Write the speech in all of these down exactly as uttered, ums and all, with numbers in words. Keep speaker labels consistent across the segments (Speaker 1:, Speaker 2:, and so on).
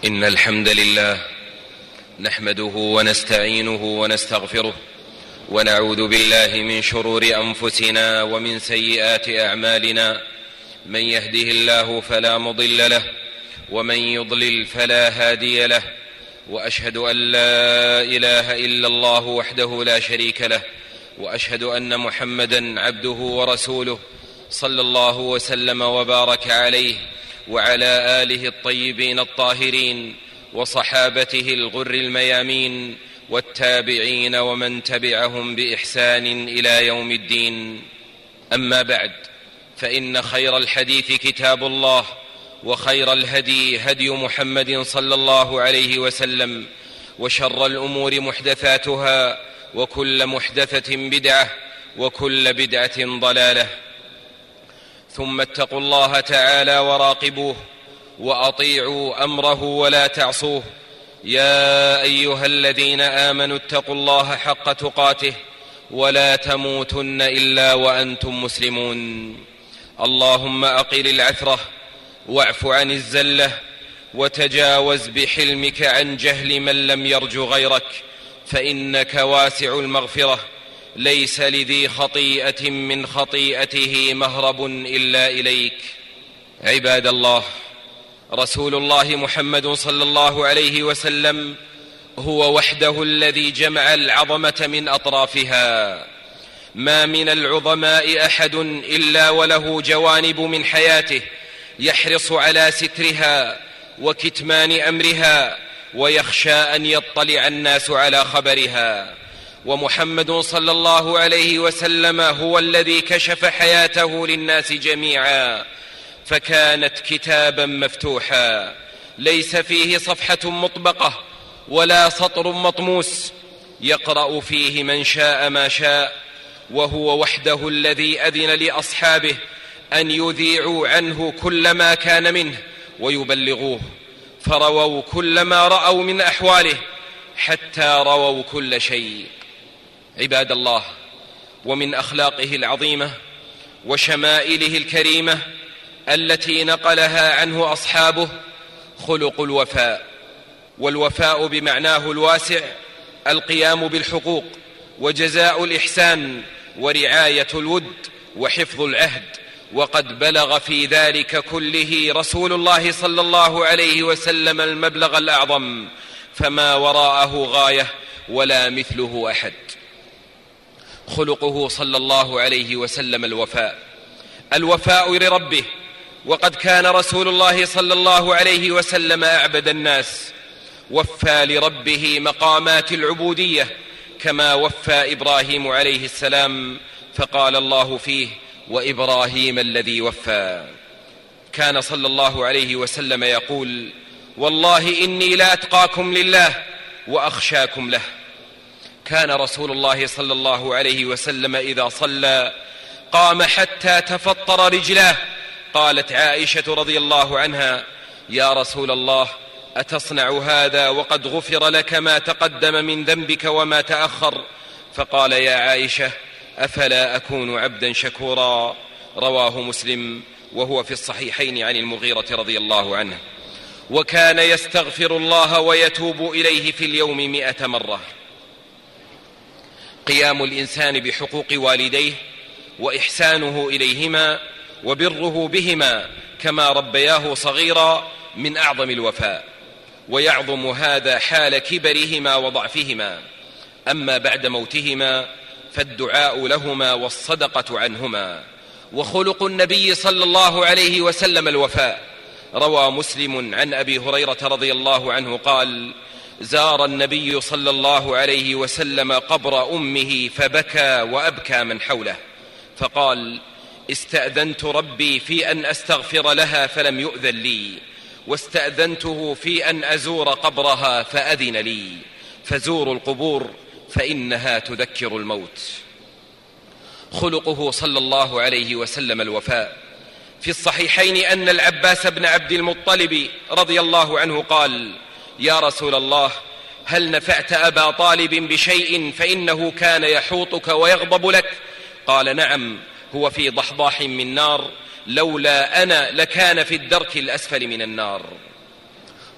Speaker 1: إن الحمد لله نحمده ونستعينه ونستغفره ونعوذ بالله من شرور أنفسنا ومن سيئات أعمالنا. من يهده الله فلا مضل له ومن يضلل فلا هادي له، وأشهد أن لا إله إلا الله وحده لا شريك له، وأشهد أن محمدًا عبده ورسوله صلى الله وسلم وبارك عليه وعلى آله الطيبين الطاهرين وصحابته الغر الميامين والتابعين ومن تبعهم بإحسان إلى يوم الدين. أما بعد، فإن خير الحديث كتاب الله، وخير الهدي هدي محمد صلى الله عليه وسلم، وشر الأمور محدثاتها، وكل محدثة بدعة، وكل بدعة ضلالة. ثم اتقوا الله تعالى وراقبوه، وأطيعوا أمره ولا تعصوه. يا أيها الذين آمنوا اتقوا الله حق تقاته ولا تموتن إلا وأنتم مسلمون. اللهم أقل العثرة واعف عن الزلة، وتجاوز بحلمك عن جهل من لم يرج غيرك، فإنك واسع المغفرة، ليس لذي خطيئة من خطيئته مهرب إلا إليك. عباد الله، رسول الله محمد صلى الله عليه وسلم هو وحده الذي جمع العظمة من أطرافها. ما من العظماء أحد إلا وله جوانب من حياته يحرص على سترها وكتمان أمرها، ويخشى أن يطلع الناس على خبرها. ومحمد صلى الله عليه وسلم هو الذي كشف حياته للناس جميعا، فكانت كتابا مفتوحا ليس فيه صفحة مطبقة ولا سطر مطموس، يقرأ فيه من شاء ما شاء. وهو وحده الذي أذن لأصحابه أن يذيعوا عنه كل ما كان منه ويبلغوه، فرووا كل ما رأوا من أحواله حتى رووا كل شيء. عباد الله، ومن أخلاقه العظيمة وشمائله الكريمة التي نقلها عنه أصحابه خلق الوفاء. والوفاء بمعناه الواسع القيام بالحقوق، وجزاء الإحسان، ورعاية الود، وحفظ العهد. وقد بلغ في ذلك كله رسول الله صلى الله عليه وسلم المبلغ الأعظم، فما وراءه غاية ولا مثله أحد. خلقه صلى الله عليه وسلم الوفاء، الوفاء لربه. وقد كان رسول الله صلى الله عليه وسلم أعبد الناس، وفى لربه مقامات العبودية كما وفى إبراهيم عليه السلام، فقال الله فيه: وإبراهيم الذي وفى. كان صلى الله عليه وسلم يقول: والله إني لأتقاكم لله وأخشاكم له. كان رسول الله صلى الله عليه وسلم إذا صلى قام حتى تفطر رجلاه. قالت عائشة رضي الله عنها: يا رسول الله، أتصنع هذا وقد غفر لك ما تقدم من ذنبك وما تأخر؟ فقال: يا عائشة، أفلا أكون عبدا شكورا؟ رواه مسلم، وهو في الصحيحين عن المغيرة رضي الله عنه. وكان يستغفر الله ويتوب إليه في اليوم مئة مرة. قيام الإنسان بحقوق والديه وإحسانه إليهما وبره بهما كما ربياه صغيرا من أعظم الوفاء، ويعظم هذا حال كبرهما وضعفهما. أما بعد موتهما فالدعاء لهما والصدقة عنهما. وخلق النبي صلى الله عليه وسلم الوفاء. روى مسلم عن أبي هريرة رضي الله عنه قال: زار النبي صلى الله عليه وسلم قبر أمه فبكى وأبكى من حوله، فقال: استأذنت ربي في أن أستغفر لها فلم يؤذن لي، واستأذنته في أن أزور قبرها فأذن لي، فزوروا القبور فإنها تذكر الموت. خلقه صلى الله عليه وسلم الوفاء. في الصحيحين أن العباس بن عبد المطلب رضي الله عنه قال: يا رسول الله، هل نفعت أبا طالب بشيء فإنه كان يحوطك ويغضب لك؟ قال: نعم، هو في ضحضاح من نار، لولا أنا لكان في الدرك الأسفل من النار.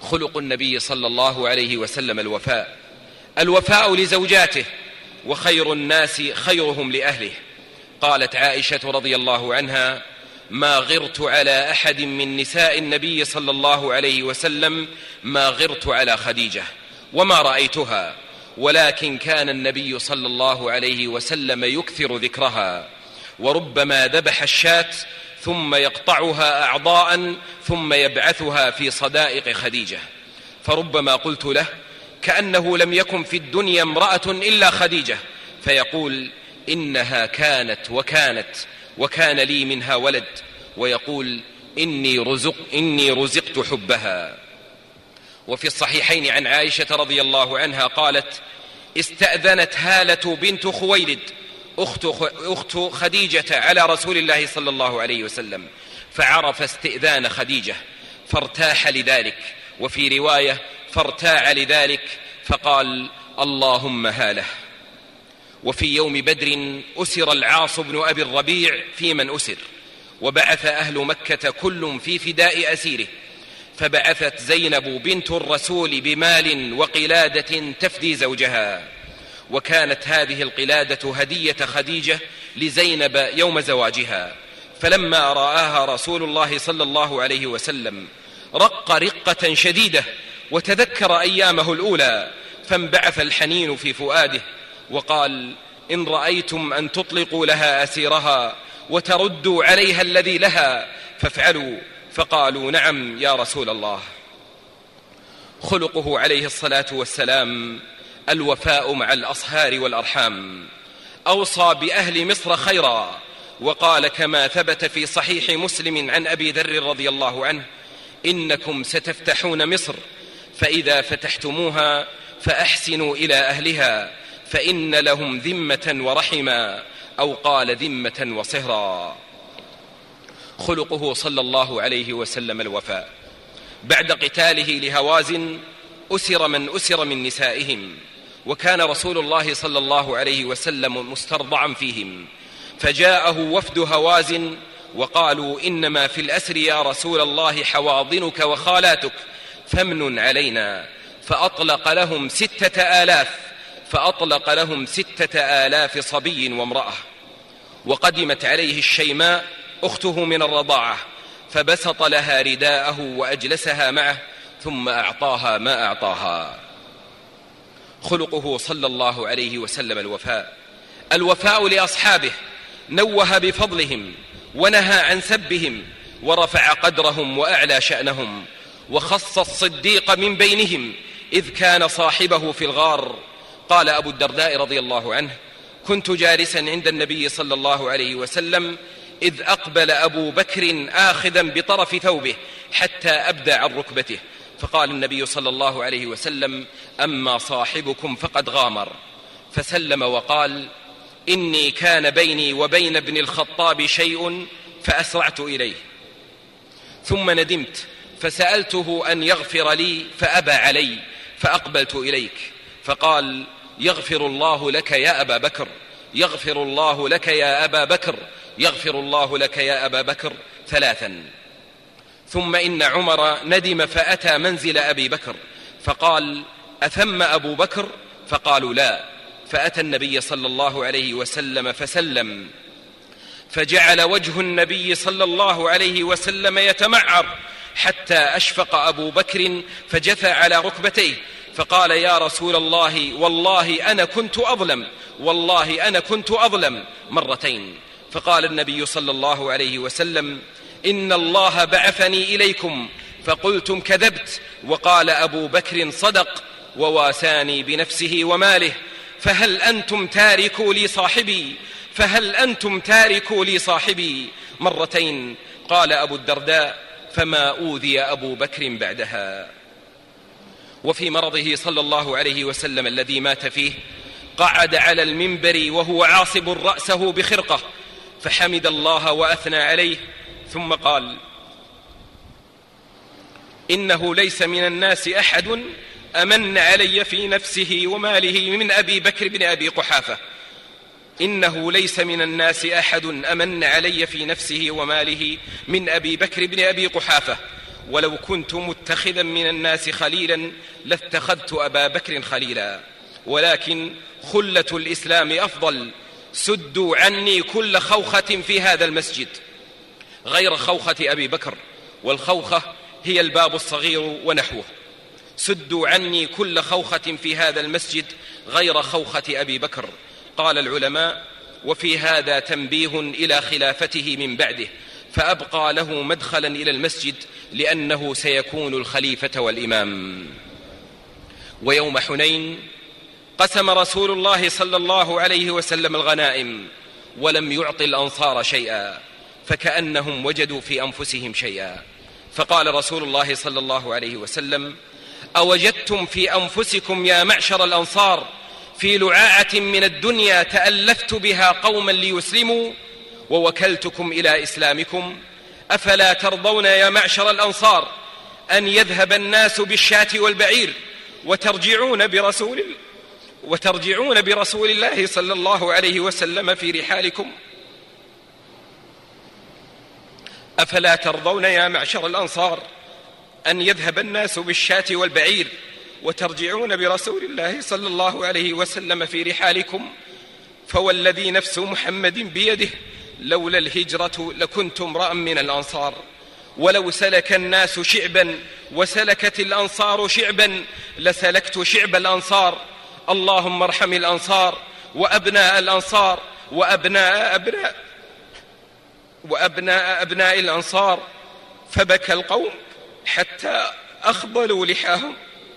Speaker 1: خلق النبي صلى الله عليه وسلم الوفاء، الوفاء لزوجاته، وخير الناس خيرهم لأهله. قالت عائشة رضي الله عنها: ما غرت على أحد من نساء النبي صلى الله عليه وسلم ما غرت على خديجة وما رأيتها، ولكن كان النبي صلى الله عليه وسلم يكثر ذكرها، وربما ذبح الشاة ثم يقطعها أعضاء ثم يبعثها في صدائق خديجة، فربما قلت له: كأنه لم يكن في الدنيا امرأة إلا خديجة، فيقول: إنها كانت وكانت وكان لي منها ولد، ويقول: إني, رزق إني رزقت حبها. وفي الصحيحين عن عائشة رضي الله عنها قالت: استأذنت هالة بنت خويلد أخت, أخت خديجة على رسول الله صلى الله عليه وسلم، فعرف استئذان خديجة فارتاح لذلك، وفي رواية فارتاع لذلك، فقال: اللهم هاله. وفي يوم بدر أسر العاص بن أبي الربيع في من أسر، وبعث أهل مكة كل في فداء أسيره، فبعثت زينب بنت الرسول بمال وقلادة تفدي زوجها، وكانت هذه القلادة هدية خديجة لزينب يوم زواجها، فلما رآها رسول الله صلى الله عليه وسلم رق رقة شديدة وتذكر أيامه الأولى، فانبعث الحنين في فؤاده، وقال: إن رأيتم أن تطلقوا لها أسيرها وتردوا عليها الذي لها فافعلوا، فقالوا: نعم يا رسول الله. خلقه عليه الصلاة والسلام الوفاء مع الأصهار والأرحام، أوصى بأهل مصر خيرا، وقال كما ثبت في صحيح مسلم عن أبي ذر رضي الله عنه: إنكم ستفتحون مصر، فإذا فتحتموها فأحسنوا إلى أهلها، فإن لهم ذمة ورحما، أو قال ذمة وصهرا. خلقه صلى الله عليه وسلم الوفاء. بعد قتاله لهوازن أسر من أسر من نسائهم، وكان رسول الله صلى الله عليه وسلم مسترضعا فيهم، فجاءه وفد هوازن وقالوا: إنما في الأسر يا رسول الله حواضنك وخالاتك فامنن علينا، فأطلق لهم ستة آلاف فأطلق لهم ستة آلاف صبي وامرأة. وقدمت عليه الشيماء أخته من الرضاعة، فبسط لها رداءه وأجلسها معه، ثم أعطاها ما أعطاها. خلقه صلى الله عليه وسلم الوفاء. الوفاء لأصحابه، نوه بفضلهم ونهى عن سبهم، ورفع قدرهم وأعلى شأنهم، وخص الصديق من بينهم إذ كان صاحبه في الغار. قال أبو الدرداء رضي الله عنه: كنت جالسا عند النبي صلى الله عليه وسلم إذ أقبل أبو بكر آخذا بطرف ثوبه حتى أبدى عن ركبته، فقال النبي صلى الله عليه وسلم: أما صاحبكم فقد غامر. فسلم وقال: إني كان بيني وبين ابن الخطاب شيء فأسرعت إليه، ثم ندمت فسألته أن يغفر لي فأبى علي، فأقبلت إليك، فقال: يغفر الله لك يا أبا بكر، يغفر الله لك يا أبا بكر، يغفر الله لك يا أبا بكر ثلاثا. ثم إن عمر ندم فأتى منزل أبي بكر، فقال: أثم أبو بكر؟ فقالوا: لا. فأتى النبي صلى الله عليه وسلم فسلم، فجعل وجه النبي صلى الله عليه وسلم يتمعر حتى أشفق أبو بكر فجثى على ركبتيه، فقال: يا رسول الله، والله أنا كنت أظلم، والله أنا كنت أظلم مرتين. فقال النبي صلى الله عليه وسلم: إن الله بعثني إليكم فقلتم كذبت، وقال أبو بكر صدق، وواساني بنفسه وماله، فهل أنتم تاركوا لي صاحبي، فهل أنتم تاركوا لي صاحبي مرتين. قال أبو الدرداء: فما أوذي أبو بكر بعدها. وفي مرضه صلى الله عليه وسلم الذي مات فيه قعد على المنبر وهو عاصب رأسه بخرقة، فحمد الله وأثنى عليه، ثم قال: إنه ليس من الناس أحد أمن علي في نفسه وماله من أبي بكر بن أبي قحافة، إنه ليس من الناس أحد أمن علي في نفسه وماله من أبي بكر بن أبي قحافة،
Speaker 2: ولو كنت متخذا من الناس خليلا لاتخذت أبا بكر خليلا، ولكن خلة الإسلام أفضل. سدوا عني كل خوخة في هذا المسجد غير خوخة أبي بكر، والخوخة هي الباب الصغير ونحوه. سدوا عني كل خوخة في هذا المسجد غير خوخة أبي بكر. قال العلماء: وفي هذا تنبيه إلى خلافته من بعده، فأبقى له مدخلا إلى المسجد لأنه سيكون الخليفة والإمام. ويوم حنين قسم رسول الله صلى الله عليه وسلم الغنائم ولم يعط الأنصار شيئا، فكأنهم وجدوا في أنفسهم شيئا، فقال رسول الله صلى الله عليه وسلم: أوجدتم في أنفسكم يا معشر الأنصار في لعاعة من الدنيا تألفت بها قوما ليسلموا ووكلتكم إلى إسلامكم؟ أفلا ترضون يا معشر الأنصار أن يذهب الناس بالشاة والبعير وترجعون برسول وترجعون برسول الله صلى الله عليه وسلم في رحالكم؟ أفلا ترضون يا معشر الأنصار أن يذهب الناس بالشاة والبعير وترجعون برسول الله صلى الله عليه وسلم في رحالكم؟ فوالذي نفس محمد بيده لولا الهجرة لكنت امرأ من الأنصار، ولو سلك الناس شعبا وسلكت الأنصار شعبا لسلكت شعب الأنصار. اللهم ارحم الأنصار وأبناء الأنصار وأبناء أبناء وأبناء أبناء الأنصار. فبكى القوم حتى أخضلوا لحاهم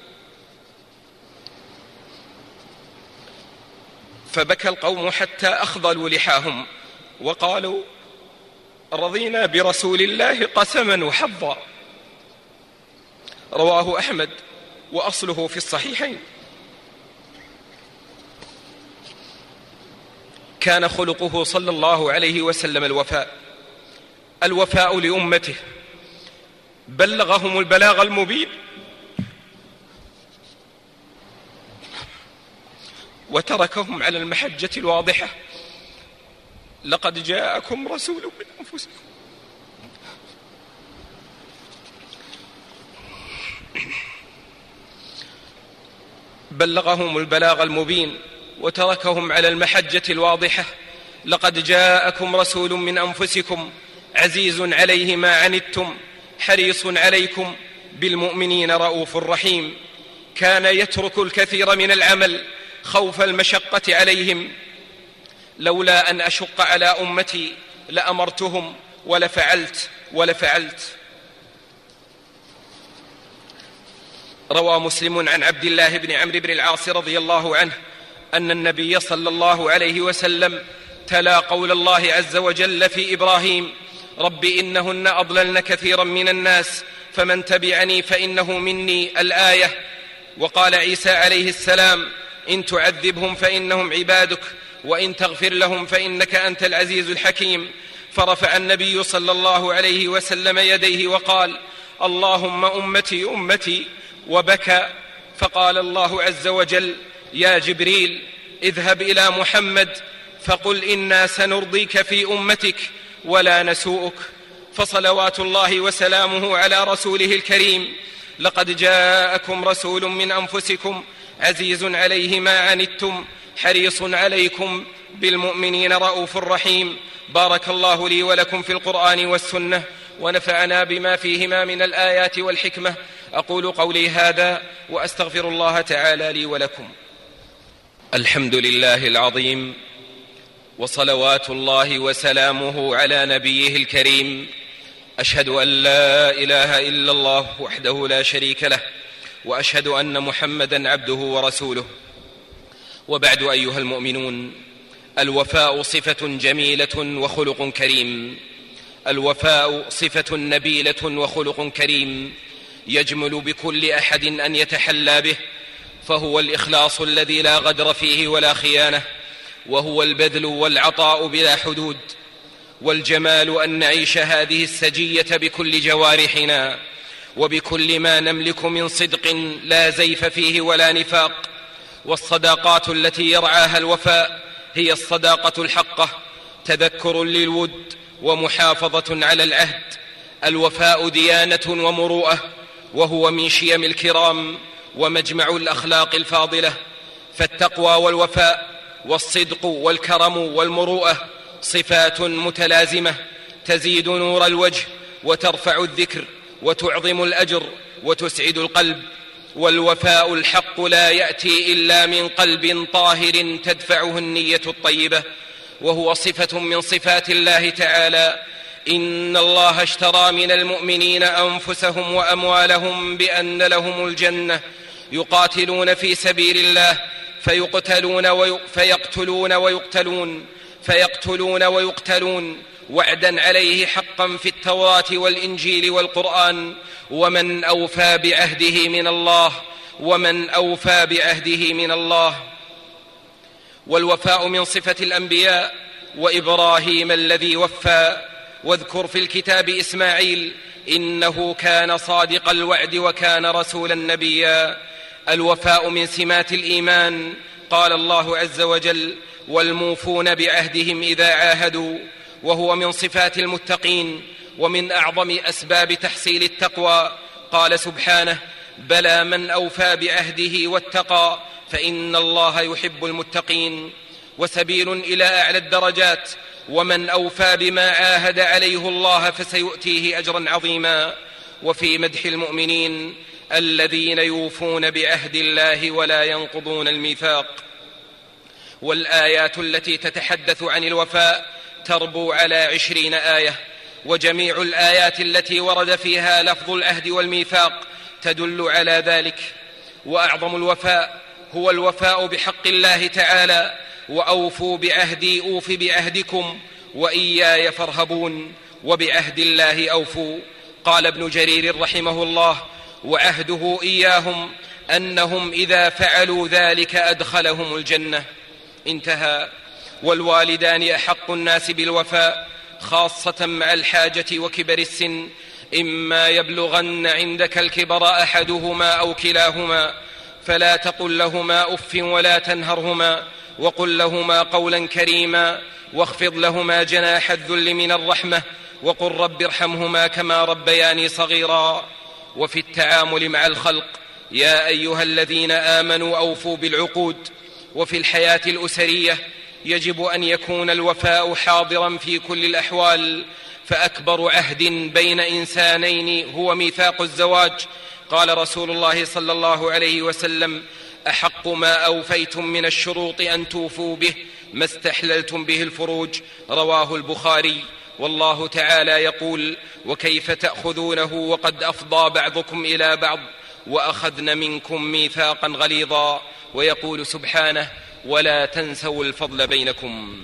Speaker 2: فبكى القوم حتى أخضلوا لحاهم وقالوا: رضينا برسول الله قسما وحظا. رواه أحمد وأصله في الصحيحين. كان خلقه صلى الله عليه وسلم الوفاء الوفاء لأمته، بلغهم البلاغ المبين وتركهم على المحجة الواضحة. لقد جاءكم رسول من أنفسكم بلغهم البلاغ المبين وتركهم على المحجة الواضحة. لقد جاءكم رسول من أنفسكم عزيز عليه ما عنتم حريص عليكم بالمؤمنين رؤوف رحيم. كان يترك الكثير من العمل خوف المشقة عليهم. لولا أن أشق على أمتي لأمرتهم ولفعلت ولفعلت. روى مسلم عن عبد الله بن عمرو بن العاص رضي الله عنه أن النبي صلى الله عليه وسلم تلا قول الله عز وجل في إبراهيم: رب إنهن أضللن كثيرا من الناس فمن تبعني فإنه مني، الآية. وقال عيسى عليه السلام: إن تعذبهم فإنهم عبادك وإن تغفر لهم فإنك أنت العزيز الحكيم. فرفع النبي صلى الله عليه وسلم يديه وقال: اللهم أمتي أمتي، وبكى. فقال الله عز وجل: يا جبريل اذهب إلى محمد فقل إنا سنرضيك في أمتك ولا نسوءك. فصلوات الله وسلامه على رسوله الكريم. لقد جاءكم رسول من أنفسكم عزيز عليه ما عنتم حريص عليكم بالمؤمنين رؤوف رحيم. بارك الله لي ولكم في القرآن والسنة، ونفعنا بما فيهما من الآيات والحكمة. أقول قولي هذا وأستغفر الله تعالى لي ولكم. الحمد لله العظيم، وصلوات الله وسلامه على نبيه الكريم. أشهد أن لا إله إلا الله وحده لا شريك له، وأشهد أن محمدا عبده ورسوله. وبعد أيها المؤمنون، الوفاء صفة جميلة وخلق كريم. الوفاء صفة نبيلة وخلق كريم يجمل بكل أحد أن يتحلى به، فهو الإخلاص الذي لا غدر فيه ولا خيانة، وهو البذل والعطاء بلا حدود. والجمال أن نعيش هذه السجية بكل جوارحنا وبكل ما نملك من صدق لا زيف فيه ولا نفاق. والصداقات التي يرعاها الوفاء هي الصداقة الحقة، تذكر للود ومحافظة على العهد. الوفاء ديانة ومروءة، وهو من شيم الكرام ومجمع الأخلاق الفاضلة. فالتقوى والوفاء والصدق والكرم والمروءة صفات متلازمة تزيد نور الوجه وترفع الذكر وتعظم الأجر وتسعد القلب. والوفاء الحق لا يأتي إلا من قلب طاهر تدفعه النية الطيبة، وهو صفة من صفات الله تعالى: إن الله اشترى من المؤمنين أنفسهم وأموالهم بأن لهم الجنة يقاتلون في سبيل الله فيقتلون وي... فيقتلون ويقتلون فيقتلون ويقتلون وعدا عليه حقا في التوراة والإنجيل والقرآن، ومن أوفى بعهده من الله ومن أوفى بعهده من الله. والوفاء من صفة الأنبياء، وإبراهيم الذي وفى. واذكر في الكتاب إسماعيل إنه كان صادق الوعد وكان رسولا نبيا. الوفاء من سمات الإيمان. قال الله عز وجل: والموفون بعهدهم إذا عاهدوا، وهو من صفات المتقين ومن أعظم أسباب تحصيل التقوى. قال سبحانه: بلى من أوفى بعهده واتقى فإن الله يحب المتقين. وسبيل إلى أعلى الدرجات: ومن أوفى بما عاهد عليه الله فسيؤتيه أجرا عظيما. وفي مدح المؤمنين: الذين يوفون بعهد الله ولا ينقضون الميثاق. والآيات التي تتحدث عن الوفاء تربو على عشرين آية، وجميع الآيات التي ورد فيها لفظ العهد والميثاق تدل على ذلك. وأعظم الوفاء هو الوفاء بحق الله تعالى: وأوفوا بعهدي أوف بعهدكم وإياي فارهبون، وبعهد الله أوفوا. قال ابن جرير رحمه الله: وعهده إياهم أنهم إذا فعلوا ذلك أدخلهم الجنة. انتهى. والوالدان أحق الناس بالوفاء، خاصة مع الحاجة وكبر السن، إما يبلغن عندك الكبر أحدهما أو كلاهما، فلا تقل لهما أف ولا تنهرهما، وقل لهما قولا كريما، واخفض لهما جناح الذل من الرحمة، وقل رب ارحمهما كما ربياني صغيرا. وفي التعامل مع الخلق: يا أيها الذين آمنوا أوفوا بالعقود. وفي الحياة الأسرية يجب أن يكون الوفاء حاضرا في كل الأحوال، فأكبر عهد بين إنسانين هو ميثاق الزواج. قال رسول الله صلى الله عليه وسلم: أحق ما أوفيتم من الشروط أن توفوا به ما استحللتم به الفروج. رواه البخاري. والله تعالى يقول: وكيف تأخذونه وقد أفضى بعضكم إلى بعض وأخذن منكم ميثاقا غليظا. ويقول سبحانه: ولا تنسوا الفضل بينكم.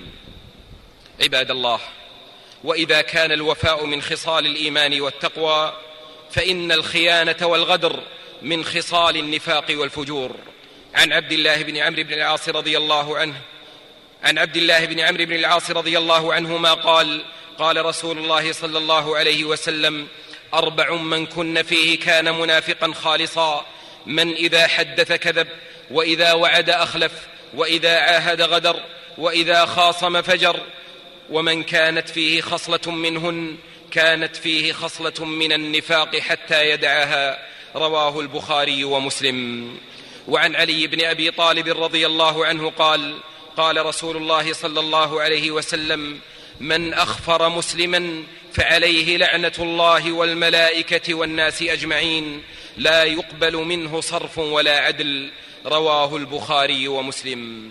Speaker 2: عباد الله، وإذا كان الوفاء من خصال الإيمان والتقوى، فإن الخيانة والغدر من خصال النفاق والفجور. عن عبد الله بن عمرو بن العاص رضي الله عنه عن عبد الله بن عمرو بن العاص رضي الله عنهما قال: قال رسول الله صلى الله عليه وسلم: أربع من كن فيه كان منافقا خالصا: من إذا حدث كذب، وإذا وعد أخلف، وإذا عاهد غدر، وإذا خاصم فجر. ومن كانت فيه خصلة منهن كانت فيه خصلة من النفاق حتى يدعها. رواه البخاري ومسلم. وعن علي بن أبي طالب رضي الله عنه قال: قال رسول الله صلى الله عليه وسلم: من أخفر مسلما فعليه لعنة الله والملائكة والناس أجمعين، لا يقبل منه صرف ولا عدل. رواه البخاري ومسلم.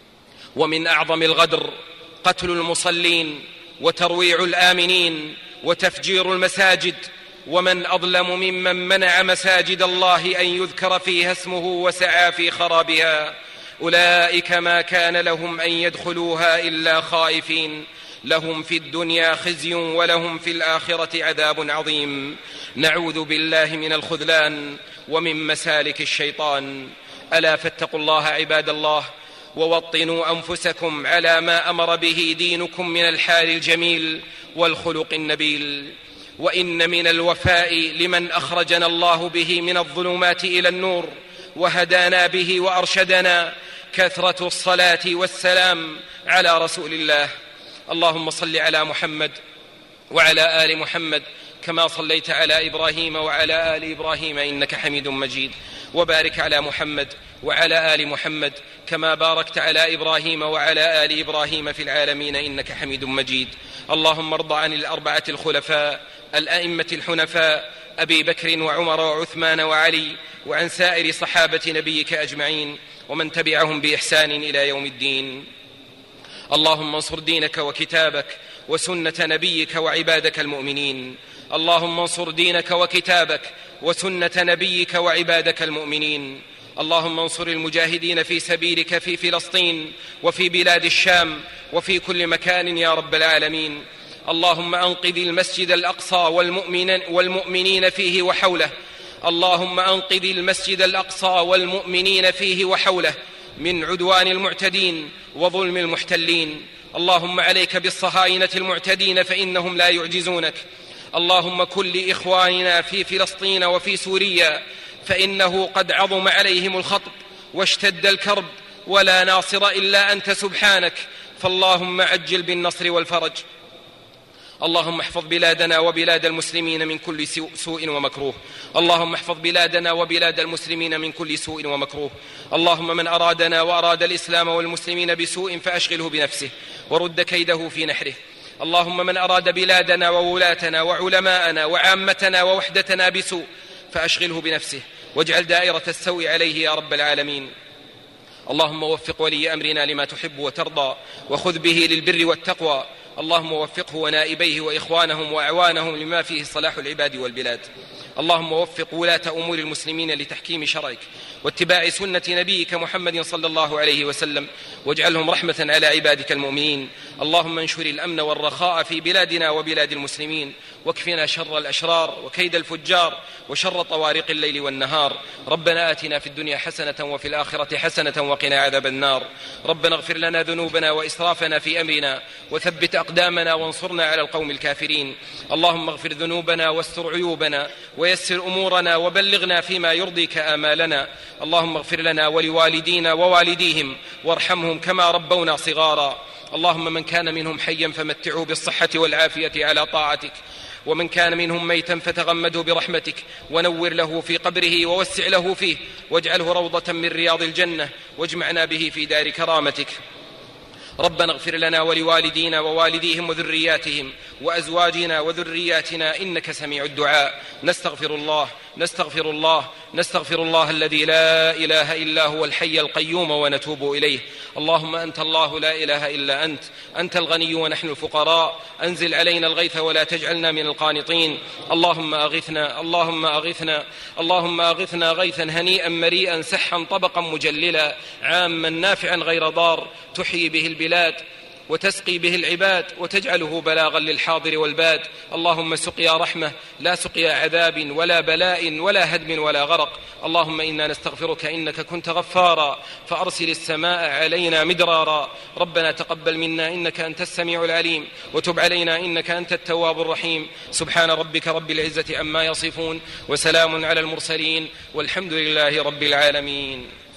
Speaker 2: ومن أعظم الغدر قتل المصلين وترويع الآمنين وتفجير المساجد. ومن أظلم ممن منع مساجد الله أن يذكر فيها اسمه وسعى في خرابها. أولئك ما كان لهم أن يدخلوها إلا خائفين، لهم في الدنيا خزي ولهم في الآخرة عذاب عظيم. نعوذ بالله من الخذلان ومن مسالك الشيطان. ألا فاتقوا الله عباد الله، ووطنوا أنفسكم على ما أمر به دينكم من الحال الجميل والخلق النبيل. وإن من الوفاء لمن أخرجنا الله به من الظلمات إلى النور وهدانا به وأرشدنا كثرة الصلاة والسلام على رسول الله. اللهم صل على محمد وعلى آل محمد كما صليت على إبراهيم وعلى آل إبراهيم إنك حميد مجيد، وبارك على محمد وعلى آل محمد كما باركت على إبراهيم وعلى آل إبراهيم في العالمين إنك حميد مجيد. اللهم ارض عن الأربعة الخلفاء الأئمة الحنفاء أبي بكر وعمر وعثمان وعلي، وعن سائر صحابة نبيك أجمعين ومن تبعهم بإحسان إلى يوم الدين. اللهم انصر دينك وكتابك وسنة نبيك وعبادك المؤمنين. اللهم انصر دينك وكتابك وسنة نبيك وعبادك المؤمنين. اللهم انصر المجاهدين في سبيلك في فلسطين وفي بلاد الشام وفي كل مكان يا رب العالمين. اللهم أنقذ المسجد الأقصى والمؤمنين, والمؤمنين فيه وحوله. اللهم أنقذ المسجد الأقصى والمؤمنين فيه وحوله من عدوان المعتدين وظلم المحتلين. اللهم عليك بالصهاينة المعتدين فإنهم لا يعجزونك. اللهم كن لإخواننا في فلسطين وفي سوريا فإنه قد عظم عليهم الخطب واشتد الكرب ولا ناصر إلا أنت سبحانك، فاللهم عجل بالنصر والفرج. اللهم احفظ بلادنا وبلاد المسلمين من كل سوء ومكروه. اللهم احفظ بلادنا وبلاد المسلمين من كل سوء ومكروه. اللهم من أرادنا وأراد الإسلام والمسلمين بسوء فأشغله بنفسه ورد كيده في نحره. اللهم من أراد بلادنا وولاتنا وعلماءنا وعامتنا ووحدتنا بسوء فأشغله بنفسه واجعل دائرة السوء عليه يا رب العالمين. اللهم وفق ولي أمرنا لما تحب وترضى وخذ به للبر والتقوى. اللهم وفقه ونائبيه وإخوانهم وأعوانهم لما فيه صلاح العباد والبلاد. اللهم وفق ولاة أمور المسلمين لتحكيم شرعك واتباع سنة نبيك محمد صلى الله عليه وسلم، واجعلهم رحمة على عبادك المؤمنين. اللهم انشر الأمن والرخاء في بلادنا وبلاد المسلمين، واكفنا شر الأشرار وكيد الفجار وشر طوارق الليل والنهار. ربنا آتنا في الدنيا حسنة وفي الآخرة حسنة وقنا عذاب النار. ربنا اغفر لنا ذنوبنا وإسرافنا في أمرنا وثبت أقدامنا وانصرنا على القوم الكافرين. اللهم اغفر ذنوبنا واستر عيوبنا ويسر أمورنا وبلغنا فيما يرضيك آمالنا. اللهم اغفر لنا ولوالدينا ووالديهم وارحمهم كما ربونا صغارا. اللهم من كان منهم حيا فمتعه بالصحة والعافية على طاعتك، ومن كان منهم ميتا فتغمده برحمتك ونور له في قبره ووسع له فيه واجعله روضة من رياض الجنة واجمعنا به في دار كرامتك. ربنا اغفر لنا ولوالدينا ووالديهم وذرياتهم وأزواجنا وذرياتنا إنك سميع الدعاء. نستغفر الله نستغفر الله نستغفر الله الذي لا إله إلا هو الحي القيوم ونتوب إليه. اللهم أنت الله لا إله إلا أنت، أنت الغني ونحن الفقراء، أنزل علينا الغيث ولا تجعلنا من القانطين. اللهم أغثنا اللهم أغثنا اللهم أغثنا غيثا هنيئا مريئا سحا طبقا مجللا عاما نافعا غير ضار تحيي به البلاد وتسقي به العباد وتجعله بلاغا للحاضر والباد. اللهم سقيا رحمة لا سقيا عذاب ولا بلاء ولا هدم ولا غرق. اللهم إنا نستغفرك إنك كنت غفارا فأرسل السماء علينا مدرارا. ربنا تقبل منا إنك أنت السميع العليم وتب علينا إنك أنت التواب الرحيم. سبحان ربك رب العزة عما يصفون وسلام على المرسلين والحمد لله رب العالمين.